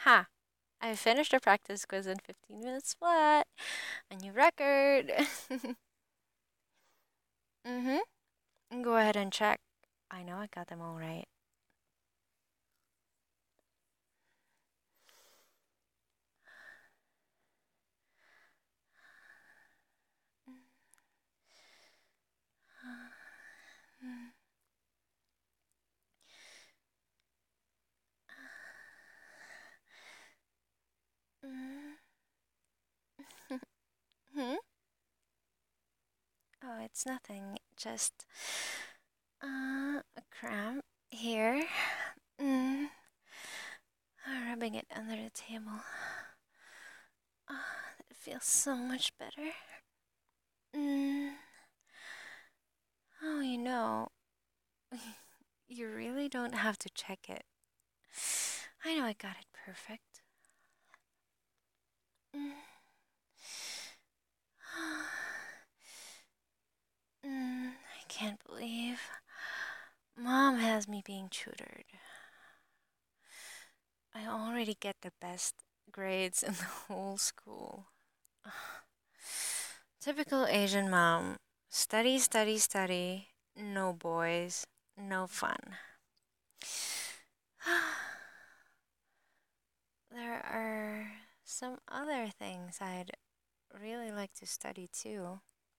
Ha! I finished a practice quiz in 15 minutes flat. A new record. Mm-hmm. Go ahead and check. I know I got them all right. Hmm? Oh, it's nothing. Just a cramp here. Mm. Rubbing it under the table. It feels so much better. Mm. Oh, you really don't have to check it. I know I got it perfect. Mm. I can't believe Mom has me being tutored. I already get the best grades in the whole school. Typical Asian mom. Study, study, study. No boys. No fun. There are some other things I'd really like to study too.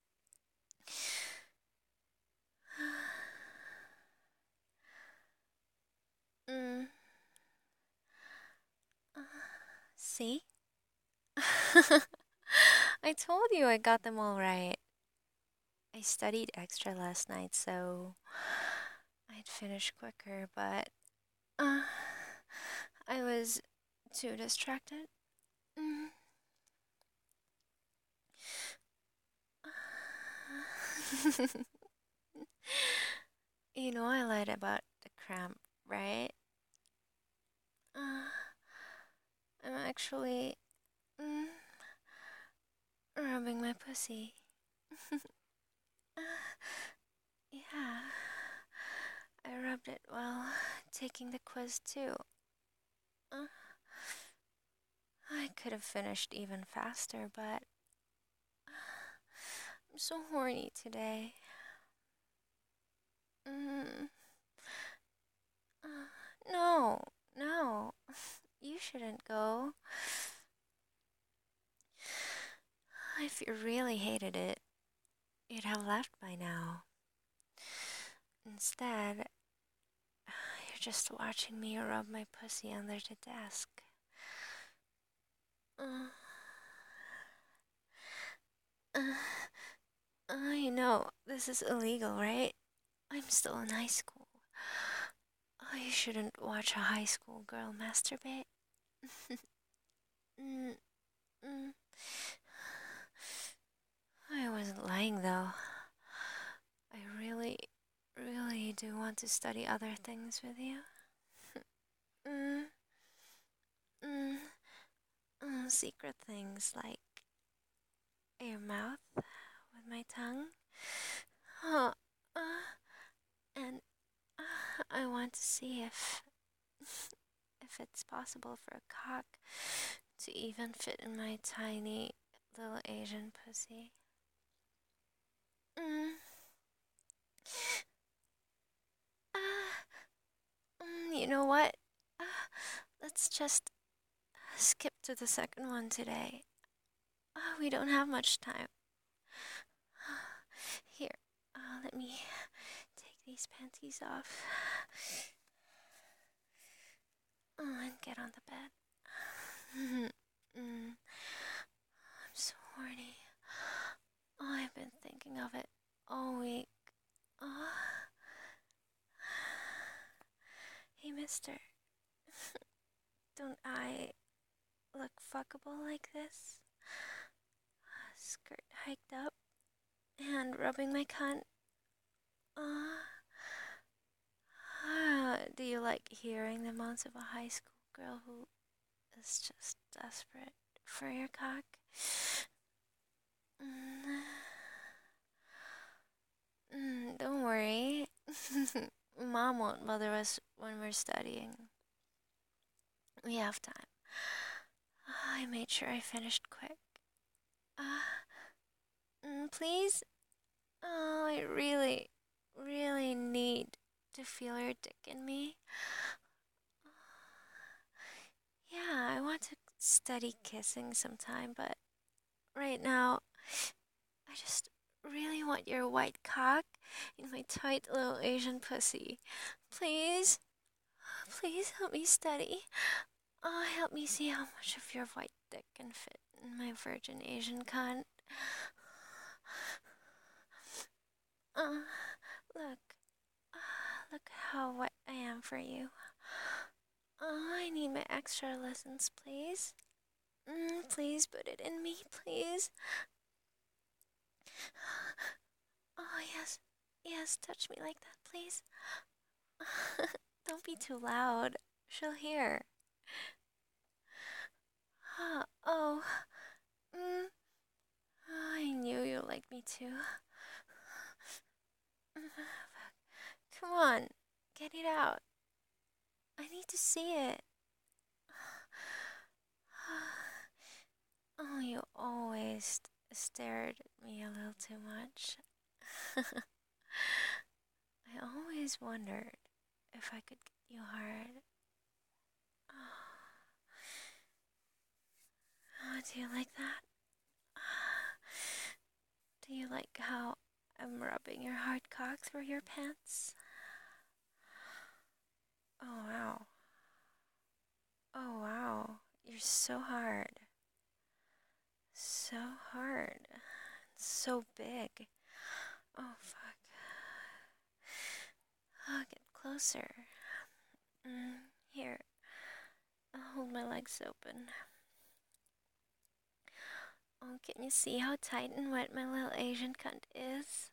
Mm. See? I told you I got them all right. I studied extra last night, so I'd finish quicker, but uh, I was too distracted. Mm. I lied about the cramp, right? Uh, I'm actually mm, rubbing my pussy. Yeah, I rubbed it while taking the quiz too. Uh, I could have finished even faster, but I'm so horny today. Mm, no, no, you shouldn't go. If you really hated it, you'd have left by now. Instead, you're just watching me rub my pussy under the desk. Uh, uh, this is illegal, right? I'm still in high school. Oh, you shouldn't watch a high school girl masturbate. mm, mm. I wasn't lying though. I really, really do want to study other things with you. Mm, mm, secret things like your mouth with my tongue. Uh, uh, and I want to see if it's possible for a cock to even fit in my tiny little Asian pussy. Mm. You know what? Uh, let's just skip to the second one today. We don't have much time. Here, let me take these panties off. And get on the bed. I'm so horny. I've been thinking of it all week. Oh. Hey, mister, don't I look fuckable like this? Skirt hiked up, hand rubbing my cunt. Do you like hearing the moans of a high school girl who is just desperate for your cock? Mm, don't worry. Mom won't bother us when we're studying. We have time. I made sure I finished quick. Please? Oh, I really, really need to feel your dick in me. Yeah, I want to study kissing sometime, but right now, I just really want your white cock in my tight little Asian pussy. Please? Please help me study. Help me see how much of your white dick can fit in my virgin Asian cunt. Look. Look how wet I am for you. I need my extra lessons, please. Please put it in me, please. Oh, yes. Yes, touch me like that, please. Don't be too loud. She'll hear. Oh. I knew you liked me too. Come on, get it out. I need to see it. Oh, you always stared at me a little too much. I always wondered if I could get you hard. Oh, do you like that? Do you like how I'm rubbing your hard cock through your pants? Oh, wow. Oh, wow. You're so hard. So hard. So big. Oh, fuck. Oh, get closer. Here. I'll hold my legs open. Oh, can you see how tight and wet my little Asian cunt is?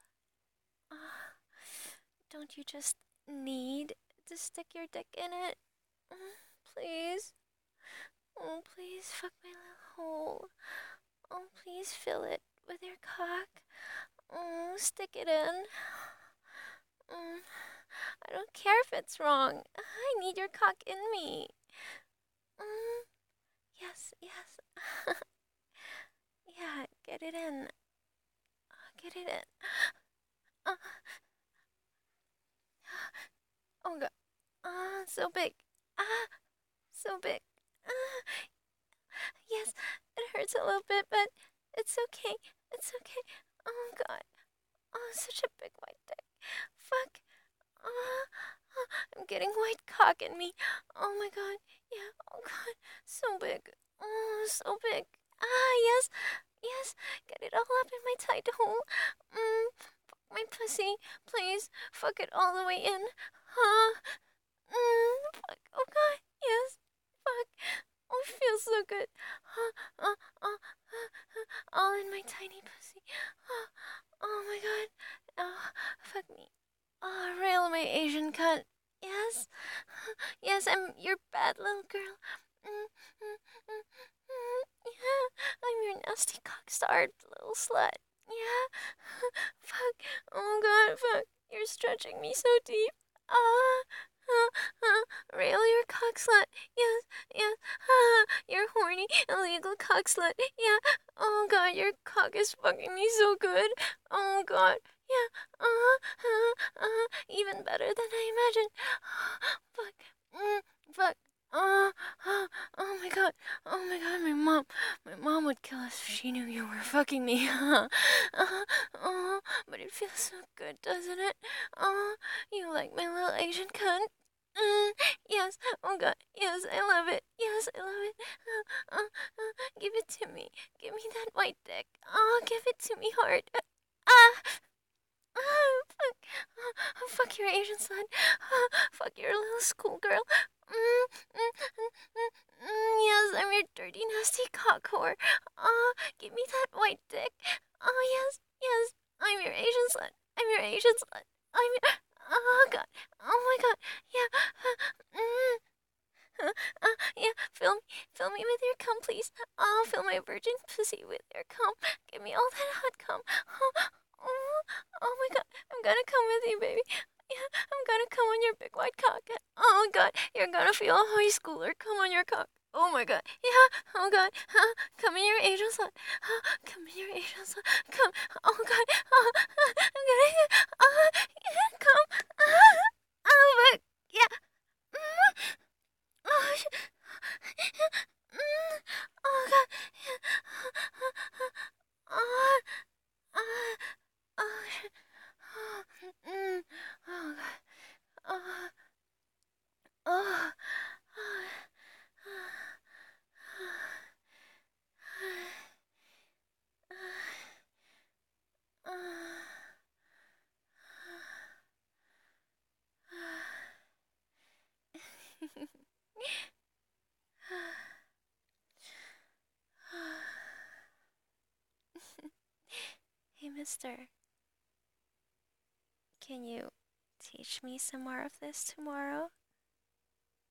Don't you just need to stick your dick in it? Please? Oh, please fuck my little hole. Oh, please fill it with your cock. Oh, stick it in. I don't care if it's wrong. I need your cock in me. Yes, yes. Yeah, get it in. Get it in. Oh god. So big. So big. Yes, it hurts a little bit, but it's okay. It's okay. Oh god. Oh, such a big white dick. Fuck. I'm getting white cock in me. Oh my god. Yeah. Oh god. So big. Oh, so big. Yes. Yes. Get it all up in my tight hole. Fuck my pussy. Please. Fuck it all the way in. Fuck. Oh god. Yes. Fuck. Oh, it feels so good. All in my tiny pussy. Oh my god. Oh, fuck me. Oh, rail my Asian cunt. Yes. Yes, I'm your bad little girl. Yeah, I'm your nasty cock-starved little slut. Yeah. Fuck. Oh god, fuck. You're stretching me so deep. Rail your cock slut. Yes, yes. You're horny, illegal cock slut. Yeah. Oh god, your cock is fucking me so good. Oh god. Yeah. Even better than I imagined. Fuck. Fuck. Oh my god. Oh my god, my mom would kill us if she knew you were fucking me. But it feels so good, doesn't it? You like my little Asian cunt? Yes. Oh god. Yes, I love it. Yes, I love it. Give it to me. Give me that white dick. Oh, give it to me hard. Fuck. Fuck your Asian slut. Fuck your little schoolgirl. Yes, I'm your dirty, nasty cock whore. Give me that white dick. Oh, yes, yes. I'm your Asian slut. I'm your Asian slut. I'm your... Oh, God. Oh, my God. Yeah. Yeah, fill me with your cum, please. Oh, fill my virgin pussy with your cum. Give me all that hot cum. Oh my god, I'm gonna come with you, baby. Yeah, I'm gonna come on your big white cock. Oh god, you're gonna feel a high schooler come on your cock. Oh my god. Yeah. Oh god. Come in your angel's light. Come in your angel's light. Come. Oh god. I'm gonna. Come. But yeah. Oh, oh god. Oh, oh, oh, oh god. Oh, oh, Hey, mister, can you teach me some more of this tomorrow?